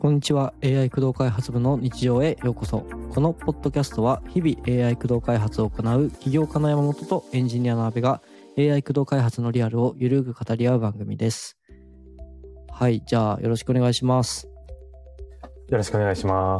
こんにちは。 AI 駆動開発部の日常へようこそ。このポッドキャストは日々 AI 駆動開発を行う起業家の山本とエンジニアの阿部が AI 駆動開発のリアルをゆるく語り合う番組です。はい、じゃあよろしくお願いします。 よろしくお願いします。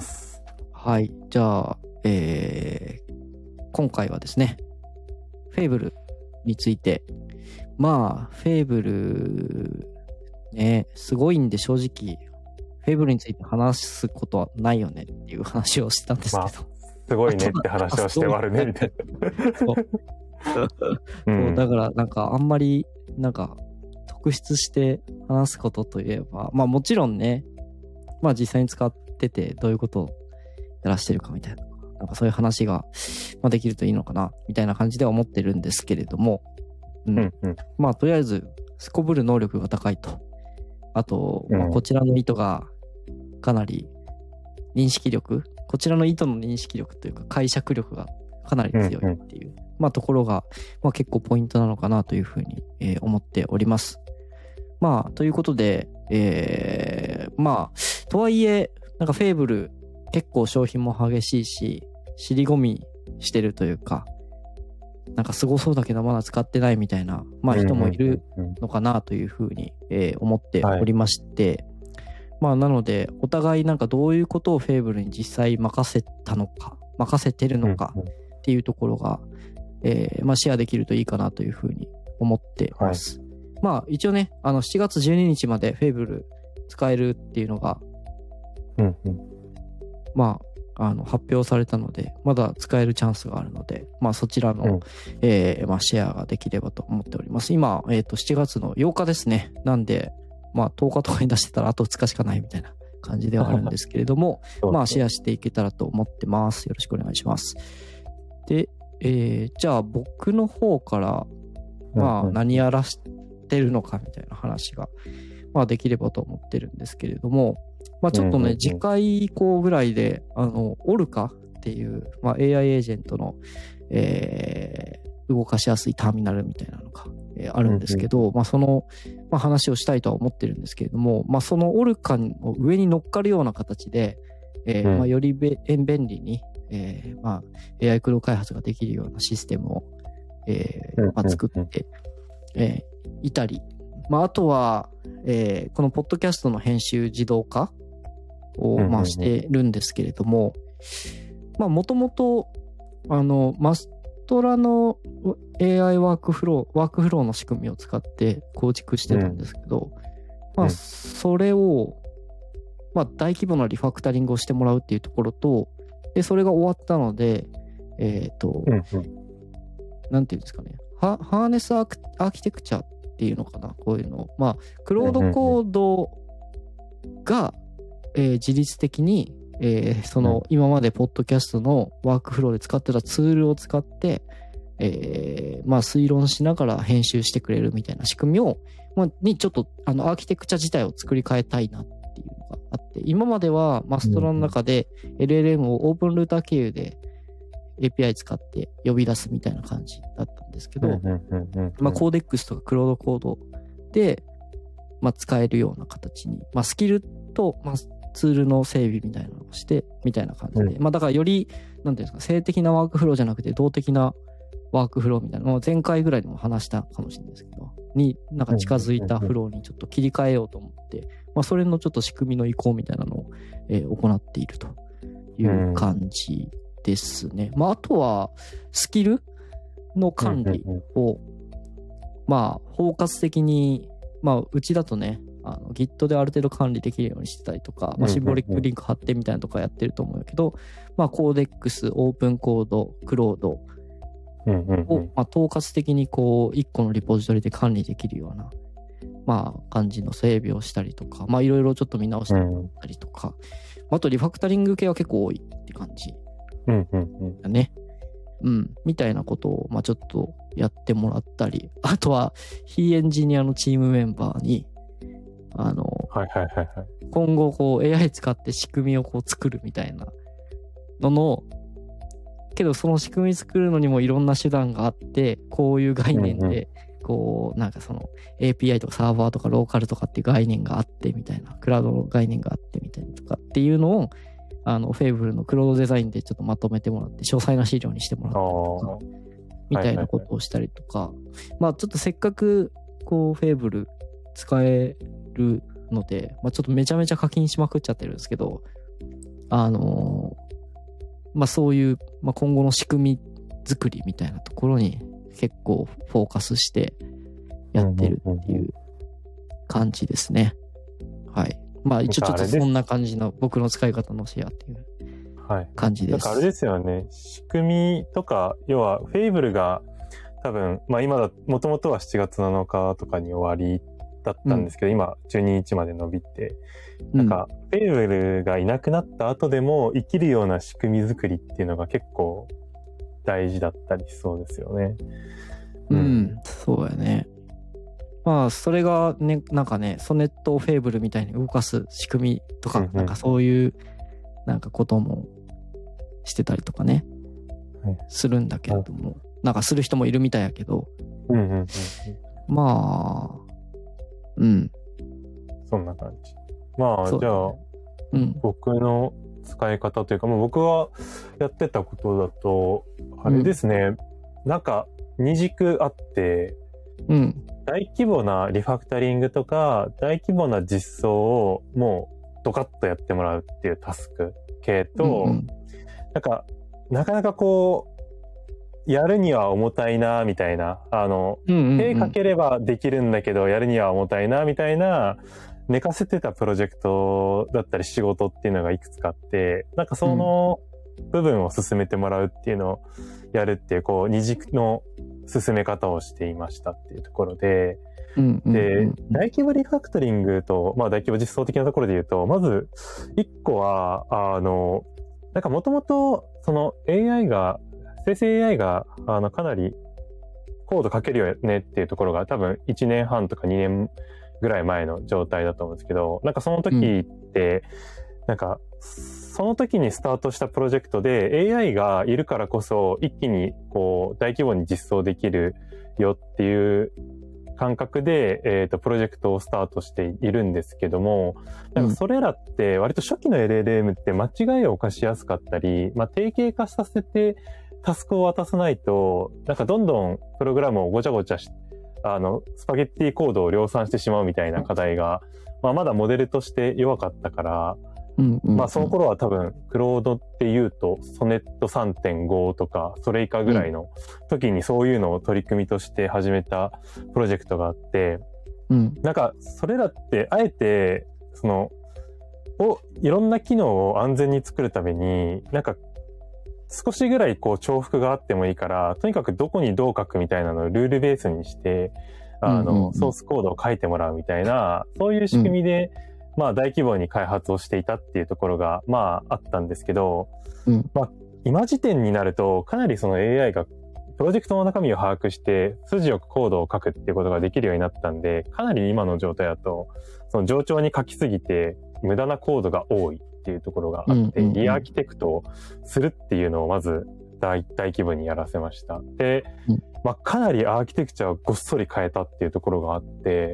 はい、じゃあ、今回はですね、フェイブルについて、フェイブルね、すごいんで正直フェイブルについて話すことはないよねっていう話をしたんですけど、 すごいねって話をして終わるねみたいな。 そうだからなんかあんまりなんか特筆して話すことといえば、もちろんね、実際に使っててどういうことをやらしてるかみたいな、なんかそういう話ができるといいのかなみたいな感じでは思ってるんですけれども、とりあえずすこぶる能力が高いと。あと、こちらの意図がかなりこちらの意図の認識力というか解釈力がかなり強いっていう、ところが、結構ポイントなのかなというふうに、思っております。ということで、とはいえ、なんかフェイブル結構商品も激しいし、尻込みしてるというか、なんかすごそうだけどまだ使ってないみたいな、人もいるのかなというふうに、思っておりまして、なのでお互いなんかどういうことをフェイブルに実際任せてるのかっていうところが、シェアできるといいかなというふうに思ってます。一応ね、7月12日までフェイブル使えるっていうのが、発表されたので、まだ使えるチャンスがあるので、そちらの、シェアができればと思っております。今、7月の8日ですね。なんで、10日とかに出してたらあと2日しかないみたいな感じではあるんですけれども、シェアしていけたらと思ってます。よろしくお願いします。で、じゃあ僕の方から、何やらしてるのかみたいな話が、できればと思ってるんですけれども、ちょっとね、次回以降ぐらいで、オルカっていう、AI エージェントの、動かしやすいターミナルみたいなのが、あるんですけど、その、話をしたいとは思ってるんですけれども、そのオルカの上に乗っかるような形で、より便利に、AI 駆動開発ができるようなシステムを、作って、いたり、あとは、このポッドキャストの編集自動化を、してるんですけれども、もともと、マストラの AI ワークフローの仕組みを使って構築してたんですけど、それを、大規模なリファクタリングをしてもらうっていうところと、で、それが終わったので、なんていうんですかね、ハーネスアーキテクチャっていうのかな、こういうの。クロードコードが、自律的に、その今までポッドキャストのワークフローで使ってたツールを使って、推論しながら編集してくれるみたいな仕組みを、にちょっとアーキテクチャ自体を作り変えたいなっていうのがあって、今まではマストラの中で LLM をオープンルーター経由で API 使って呼び出すみたいな感じだったんですけど、コーデックスとかクロードコードで、使えるような形に、スキルと、ツールの整備みたいなのをして、みたいな感じで、だからより、なんていうんですか、静的なワークフローじゃなくて動的なワークフローみたいなのを前回ぐらいでも話したかもしれないですけど、なんか近づいたフローにちょっと切り替えようと思って、それのちょっと仕組みの移行みたいなのを、行っているという感じですね。あとは、スキルの管理を、包括的に、うちだとね、Git である程度管理できるようにしてたりとか、シンボリックリンク貼ってみたいなとかやってると思うけど、コーデックス、オープンコード、クロードを、統括的にこう、1個のリポジトリで管理できるような、感じの整備をしたりとか、いろいろちょっと見直してみたりとか、あとリファクタリング系は結構多いって感じだね。みたいなことを、ちょっとやってもらったり、あとは、非エンジニアのチームメンバーに、今後こう AI 使って仕組みをこう作るみたいなのの、けどその仕組み作るのにもいろんな手段があって、こういう概念でこうなんかその API とかサーバーとかローカルとかっていう概念があってみたいな、クラウドの概念があってみたいなとかっていうのをフェイブルのクロードデザインでちょっとまとめてもらって詳細な資料にしてもらったりとかみたいなことをしたりとか、まあちょっとせっかくこうフェイブル使えるので、まあ、ちょっとめちゃめちゃ課金しまくっちゃってるんですけど、まあそういう、まあ、今後の仕組み作りみたいなところに結構フォーカスしてやってるっていう感じですね。はい。まあ一応ちょっとそんな感じの僕の使い方のシェアっていう感じです。 なんかあれですよね。仕組みとか、要はフェイブルが多分、まあ今もともとは7月7日とかに終わりだったんですけど、今12日まで伸びて、なんかフェイブルがいなくなった後でも生きるような仕組み作りっていうのが結構大事だったりしそうですよね。 そうやね。まあそれがね、なんかね、ソネットをフェイブルみたいに動かす仕組みとか、なんかそういうなんかこともしてたりとかね、するんだけれども、なんかする人もいるみたいやけど、まあそんな感じ。まあじゃあ、僕の使い方というか、まあ、僕がやってたことだとあれですね、なんか二軸あって、大規模なリファクタリングとか大規模な実装をもうドカッとやってもらうっていうタスク系と、なんかなかなかこうやるには重たいなみたいな、手かければできるんだけどやるには重たいなみたいな寝かせてたプロジェクトだったり仕事っていうのがいくつかあって、なんかその部分を進めてもらうっていうのをやるっていう、こう二軸の進め方をしていましたっていうところで、で、大規模リファクトリングと、まあ大規模実装的なところで言うと、まず一個は、なんかもともとその AI が、生成 AI がかなりコード書けるよねっていうところが多分1年半とか2年ぐらい前の状態だと思うんですけど、なんかその時って、なんかその時にスタートしたプロジェクトで AI がいるからこそ一気にこう大規模に実装できるよっていう感覚で、プロジェクトをスタートしているんですけども、なんかそれらって割と初期の LLM って間違いを犯しやすかったり、まあ、定型化させてタスクを渡さないと、なんかどんどんプログラムをごちゃごちゃスパゲッティコードを量産してしまうみたいな課題が、まあ、まだモデルとして弱かったから、まあその頃は多分クロードっていうとソネット 3.5 とかそれ以下ぐらいの時にそういうのを取り組みとして始めたプロジェクトがあって、なんかそれらってあえていろんな機能を安全に作るためになんか少しぐらいこう重複があってもいいから、とにかくどこにどう書くみたいなのをルールベースにしてソースコードを書いてもらうみたいな、そういう仕組みでまあ大規模に開発をしていたっていうところがまああったんですけど、まあ今時点になるとかなりその AI がプロジェクトの中身を把握して筋よくコードを書くっていうことができるようになったんで、かなり今の状態だとその冗長に書きすぎて無駄なコードが多いっていうところがあって、リアーキテクトをするっていうのをまず大規模にやらせました。で、まあかなりアーキテクチャをごっそり変えたっていうところがあって、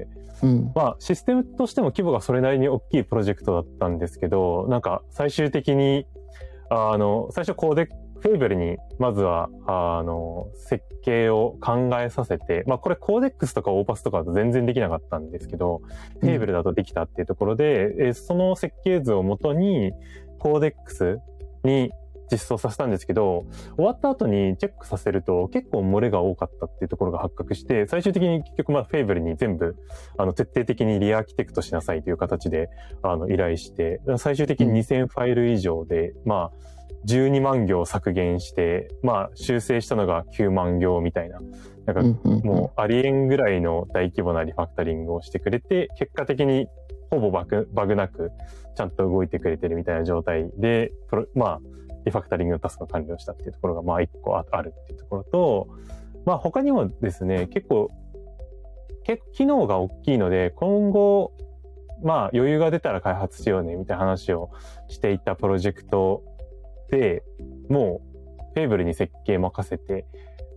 まあシステムとしても規模がそれなりに大きいプロジェクトだったんですけど、なんか最終的に最初フェイブルにまずは設計を考えさせて、まあこれコーデックスとかオーパスとかだと全然できなかったんですけど、フェイブルだとできたっていうところで、その設計図をもとにコーデックスに実装させたんですけど、終わった後にチェックさせると結構漏れが多かったっていうところが発覚して、最終的に結局まあフェイブルに全部徹底的にリアーキテクトしなさいという形で依頼して、最終的に2000ファイル以上で、まあ12万行削減して、まあ修正したのが9万行みたいな、なんかもうありえんぐらいの大規模なリファクタリングをしてくれて、結果的にほぼバグなくちゃんと動いてくれてるみたいな状態で、まあリファクタリングのタスクが完了したっていうところがまあ一個あるっていうところと、まあ他にもですね、結構機能が大きいので、今後まあ余裕が出たら開発しようねみたいな話をしていたプロジェクトで、もうフェイブルに設計任せて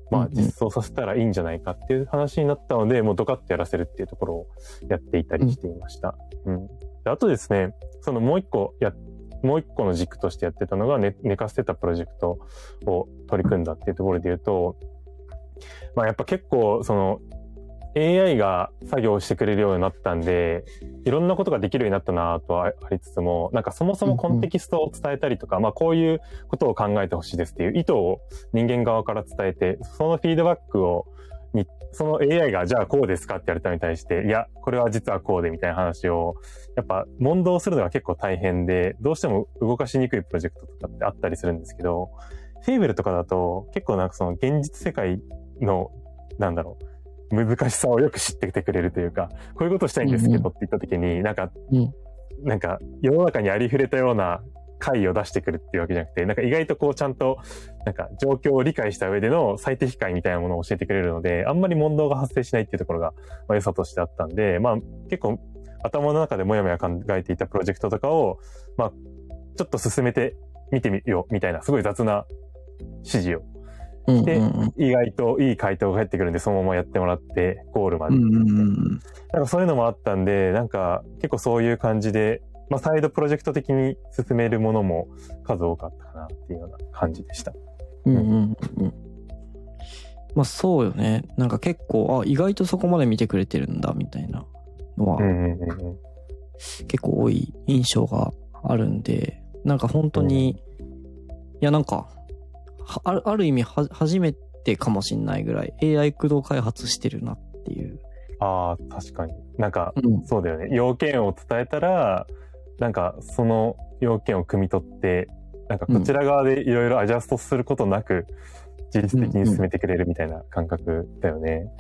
まあ実装させたらいいんじゃないかっていう話になったので、もうドカッとやらせるっていうところをやっていたりしていました。うん。であとですね、そのもう一個の軸としてやってたのが、寝かせてたプロジェクトを取り組んだっていうところで言うと、まあやっぱ結構その AI が作業してくれるようになったんで、いろんなことができるようになったなとはありつつも、なんかそもそもコンテキストを伝えたりとか、まあこういうことを考えてほしいですっていう意図を人間側から伝えて、そのフィードバックをその AI がじゃあこうですかって言われたのに対して、いや、これは実はこうでみたいな話を、やっぱ問答するのが結構大変で、どうしても動かしにくいプロジェクトとかってあったりするんですけど、フェイブルとかだと結構なんかその現実世界の、なんだろう、難しさをよく知っててくれるというか、こういうことしたいんですけどって言った時に、なんか世の中にありふれたような解を出してくるっていうわけじゃなくて、なんか意外とこうちゃんと、なんか状況を理解した上での最適解みたいなものを教えてくれるので、あんまり問答が発生しないっていうところが、まあ、良さとしてあったんで、まあ結構頭の中でもやもや考えていたプロジェクトとかを、まあちょっと進めてみてみようみたいな、すごい雑な指示をで、意外といい回答が返ってくるんで、そのままやってもらって、ゴールまで。なんかそういうのもあったんで、なんか結構そういう感じで、まあサイドプロジェクト的に進めるものも数多かったかなっていうような感じでした。 まあそうよね。なんか結構、意外とそこまで見てくれてるんだみたいなのは、結構多い印象があるんで、なんか本当に、いやなんか、ある意味初めてかもしんないぐらい AI 駆動開発してるなっていう。 ああ、確かに。なんか、そうだよね。要件を伝えたら、なんかその要件を汲み取って、なんかこちら側でいろいろアジャストすることなく、自律的に進めてくれるみたいな感覚だよね。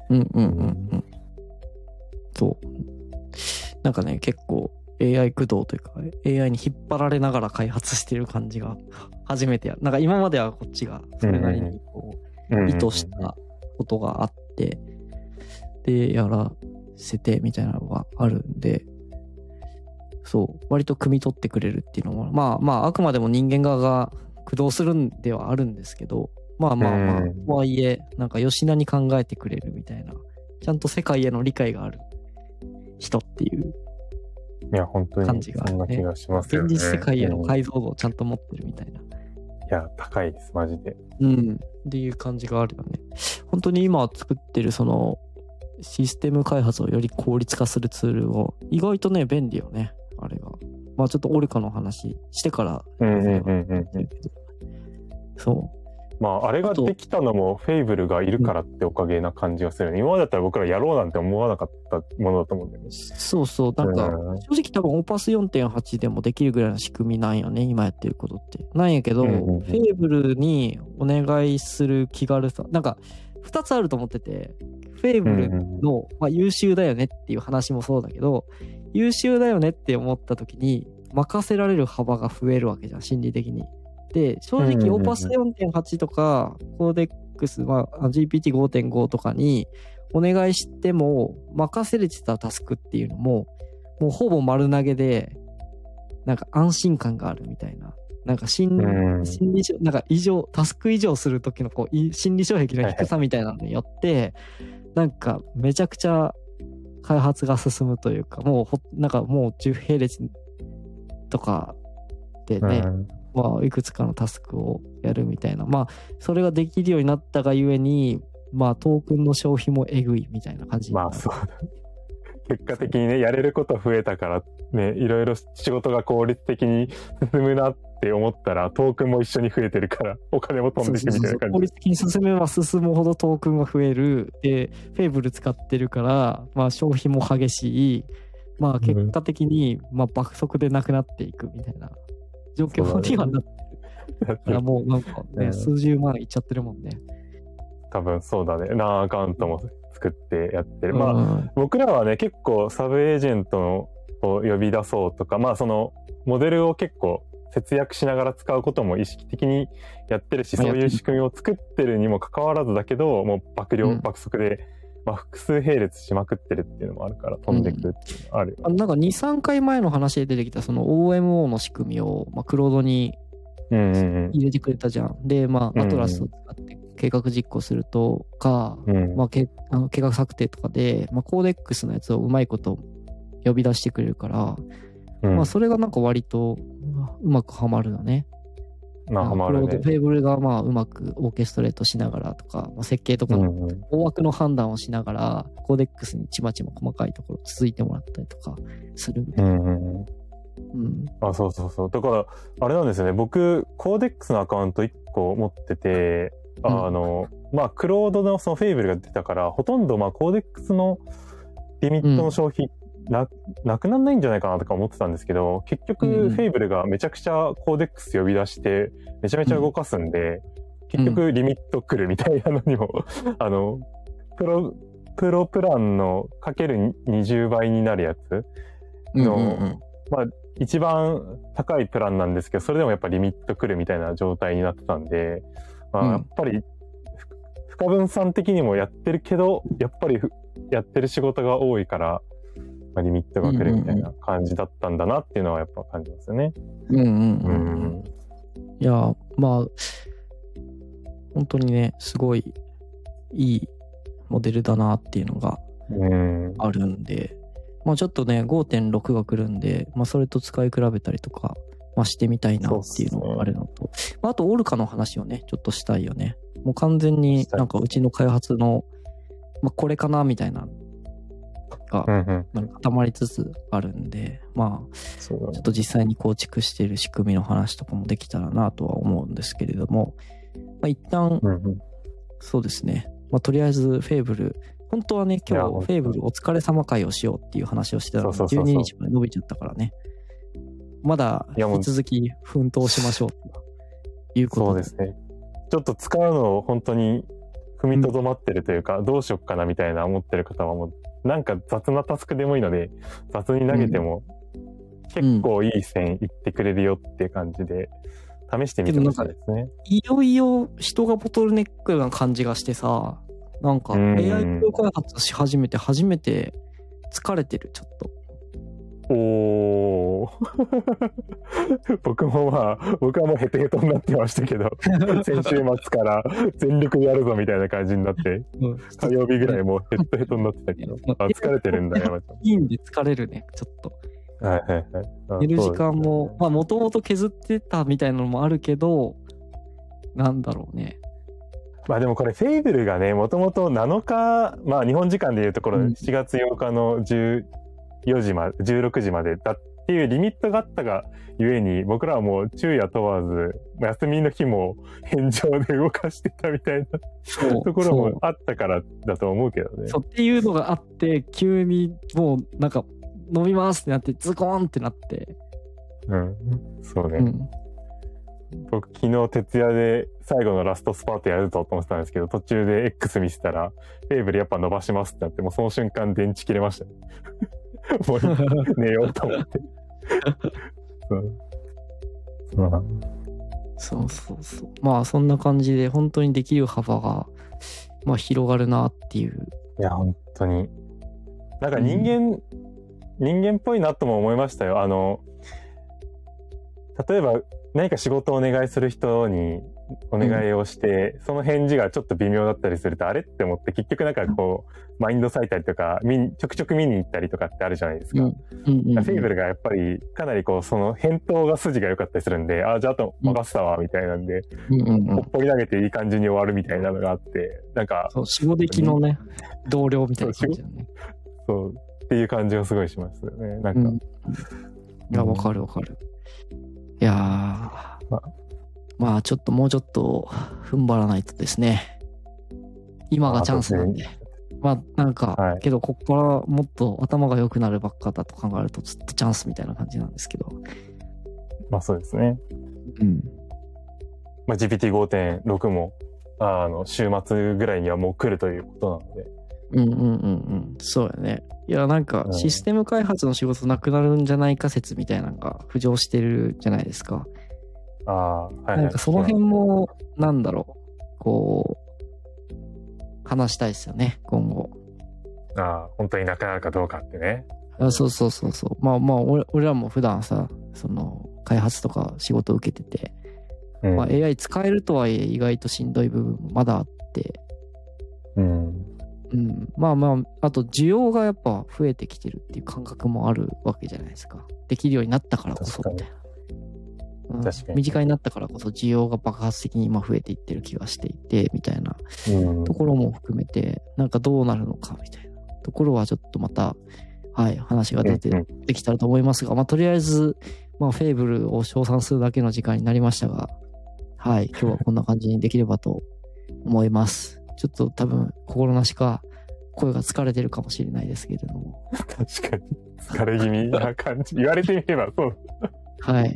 そう。なんかね、結構 AI 駆動というか AI に引っ張られながら開発してる感じが初めてや。なんか今まではこっちがそれなりにこう意図したことがあって、で、やらせてみたいなのがあるんで、そう、割と汲み取ってくれるっていうのも、まああくまでも人間側が駆動するんではあるんですけど、まあ、とはいえ、なんか吉田に考えてくれるみたいな、ちゃんと世界への理解がある人っていう本当に感じが、 そんな気がしますよね。 現実世界への解像度をちゃんと持ってるみたいな。 いや、高いです、マジで。 っていう感じがあるよね。本当に今作ってるそのシステム開発をより効率化するツールを意外とね、便利よね、あれが。まあちょっとオルカの話してから。そう。 まあ、あれができたのもフェイブルがいるからっておかげな感じがするよね。今までだったら僕らやろうなんて思わなかったものだと思うんだよね。 そうそう。なんか、正直多分 OPAS 4.8 でもできるぐらいの仕組みなんよね。今やってることって。なんやけど、フェイブルにお願いする気軽さ。なんか、2つあると思ってて、フェイブルの、まあ、優秀だよねっていう話もそうだけど、優秀だよねって思った時に、任せられる幅が増えるわけじゃん、心理的に。で、正直 OPAS 4.8 とか、コーデックス、まあ、GPT5.5 とかにお願いしても、任せれてたタスクっていうのも、もうほぼ丸投げで、なんか安心感があるみたいな。なんか心理なんかタスク異常する時のこう、心理障壁の低さみたいなのによって、なんかめちゃくちゃ開発が進むというか、なんかもう10並列とかでね、まあ、いくつかのタスクをやるみたいな。まあ、それができるようになったがゆえに、まあ、トークンの消費もえぐいみたいな感じ。 まあ、そうだ。結果的にね、やれること増えたから、ね、いろいろ仕事が効率的に進むなって思ったら、トークンも一緒に増えてるから、お金も飛んでいくみたいな感じ。 効率的に進めば進むほどトークンが増える。で、フェイブル使ってるから、まあ、消費も激しい。まあ、結果的に、まあ、爆速でなくなっていくみたいな。状況にはなってる。だからもうなんかね、数十万いっちゃってるもんね。 多分そうだね。ランアカウントも作ってやってる。まあ、僕らはね、結構サブエージェントを呼び出そうとか、まあそのモデルを結構節約しながら使うことも意識的にやってるし、そういう仕組みを作ってるにもかかわらずだけど、もう爆速で、まあ、複数並列しまくってるっていうのもあるから飛んでくるっていうのあるよね。 なんか2、3回前の話で出てきたその OMO の仕組みを、まあ、クロードに入れてくれたじゃん。で、まあ、アトラスを使って計画実行するとか、まあ、計画策定とかで、まあ、コーデックスのやつをうまいこと呼び出してくれるから、まあ、それがなんか割とうまくはまるよね。 まあ、はまるね。 フェーブルがまあうまくオーケストレートしながらとか、まあ、設計とか大枠の判断をしながら、コーデックスにちまちま細かいところ続いてもらったりとかするみたいな。 あ、そうそうそう。だから、あれなんですよね。僕、コーデックスのアカウント1個持ってて、まあ、クロードのそのフェイブルが出たから、ほとんどまあ、コーデックスのリミットの消費、なくなんないんじゃないかなとか思ってたんですけど、結局、フェイブルがめちゃくちゃコーデックス呼び出して、めちゃめちゃ動かすんで、結局リミット来るみたいなのにも、プロプランのかける20倍になるやつの、まあ、一番高いプランなんですけど、それでもやっぱリミット来るみたいな状態になってたんで、まあ、やっぱり、深分さん的にもやってるけど、やっぱりやってる仕事が多いから、まあ、リミットが来るみたいな感じだったんだなっていうのはやっぱ感じますよね。 いや、まあ、本当にね、すごいいいモデルだなっていうのがあるんで、まあちょっとね、5.6 が来るんで、まあそれと使い比べたりとか、まあしてみたいなっていうのがあるのと、まああとオルカの話をね、ちょっとしたいよね。もう完全になんかうちの開発の、まあこれかなみたいなが、なんか固まりつつあるんで、まあ、ちょっと実際に構築している仕組みの話とかもできたらなとは思うんですけれども、まあ一旦、そうですね。まあとりあえずフェーブル、本当はね、今日フェーブルお疲れ様会をしようっていう話をしてたので、12日まで伸びちゃったからね。まだ引き続き奮闘しましょうということで。 そうですね。ちょっと使うのを本当に踏みとどまってるというか、どうしよっかなみたいな思ってる方はもう、なんか雑なタスクでもいいので、雑に投げても結構いい線いってくれるよって感じで、試してみてほしいですね。 いよいよ人がボトルネックな感じがしてさ、なんか AI プロ開発し始めて初めて疲れてる、ちょっと。 おー僕はもうヘトヘトになってましたけど先週末から全力でやるぞみたいな感じになって、火曜日ぐらいもうヘトヘトになってたけど、あ、疲れてるんだよ。 いいんで疲れるね、ちょっと。 はいはいはい。 寝る時間も、まあもともと削ってたみたいなのもあるけど、なんだろうね。 まあでもこれフェイブルがね、もともと7日、まあ日本時間でいうところ7月8日の14時まで、16時までだっていうリミットがあったがゆえに、僕らはもう昼夜問わず、休みの日も返上で動かしてたみたいなところもあったからだと思うけどね。 そうっていうのがあって、急にもうなんか飲みますってなって、ズコーンってなって。 そうね。僕昨日徹夜で最後のラストスパートやるぞと思ってたんですけど、途中で X 見せたらフェーブルやっぱ伸ばしますってなって、もうその瞬間電池切れましたもう寝ようと思ってそうそうそう。まあそんな感じで本当にできる幅がまあ広がるなっていう。 いや本当になんか人間っぽいなとも思いましたよ。例えば何か仕事をお願いする人にお願いをして、その返事がちょっと微妙だったりすると、あれって思って結局なんかこうマインド割いたりとかちょくちょく見に行ったりとかってあるじゃないですか。フェイブルがやっぱりかなりこうその返答が筋が良かったりするんで、あ、じゃああと任せたわみたいなんで、ほっぽり投げていい感じに終わるみたいなのがあって、なんかそう仕事的のね同僚みたいな感じだね。 そうっていう感じがすごいしますよね。なんか、 いやわかるわかる。いやまあちょっともうちょっと踏ん張らないとですね。今がチャンスなんで。まあなんか、けどここからもっと頭が良くなるばっかだと考えるとずっとチャンスみたいな感じなんですけど。 まあそうですね。まあ GPT5.6 も週末ぐらいにはもう来るということなので。 そうやね。いやなんかシステム開発の仕事なくなるんじゃないか説みたいなのが浮上してるじゃないですか。なんかその辺もなんだろうこう話したいですよね今後。 本当になくなるかどうかってね。 そうまあ俺らも普段さその開発とか仕事受けてて、 まあ、AI 使えるとはいえ意外としんどい部分もまだあって、まあまあ、あと需要がやっぱ増えてきてるっていう感覚もあるわけじゃないですか。できるようになったからこそみたいな。身近になったからこそ需要が爆発的に今増えていってる気がしていて、みたいなところも含めて、なんかどうなるのかみたいなところはちょっとまた、はい、話が出てできたらと思いますが、まあとりあえず、まあフェーブルを称賛するだけの時間になりましたが、はい、今日はこんな感じにできればと思います。ちょっと多分心なしか声が疲れてるかもしれないですけれども。 確かに疲れ気味な感じ。言われてみればそう。 はい。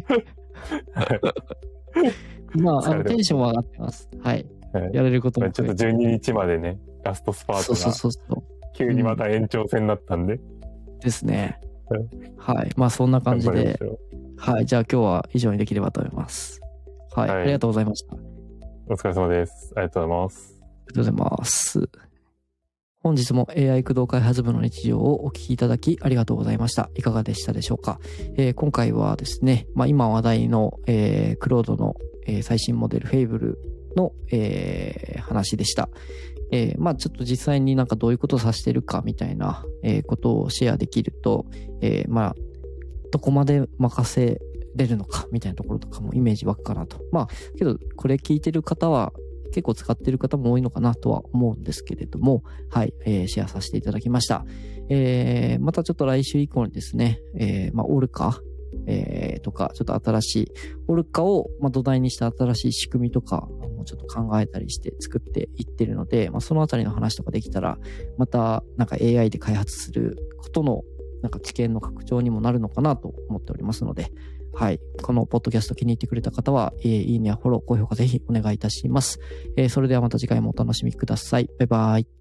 まあ、テンションは上がってます。はい。やれることも。 ちょっと12日までね、ラストスパートが急にまた延長戦になったんで。 ですね。はい。まあそんな感じで。はい。じゃあ今日は以上にできればと思います。はい。ありがとうございました。 お疲れ様です。ありがとうございます。 ありがとうございます。本日も AI 駆動開発部の日常をお聞きいただきありがとうございました。いかがでしたでしょうか。今回はですね、まあ今話題の、クロードの、最新モデルフェイブルの、話でした。まあちょっと実際になんかどういうことを指してるかみたいな、ことをシェアできると、まあどこまで任せれるのかみたいなところとかもイメージ湧くかなと。まあけどこれ聞いてる方は結構使ってる方も多いのかなとは思うんですけれども、はい、シェアさせていただきました。またちょっと来週以降にですね、まあオルカ、とか、ちょっと新しい、オルカを、まあ、土台にした新しい仕組みとか、もうちょっと考えたりして作っていってるので、まあ、そのあたりの話とかできたら、また、なんか AI で開発することの、なんか知見の拡張にもなるのかなと思っておりますので、はい。このポッドキャスト気に入ってくれた方は、いいねやフォロー、高評価ぜひお願いいたします。それではまた次回もお楽しみください。バイバイ。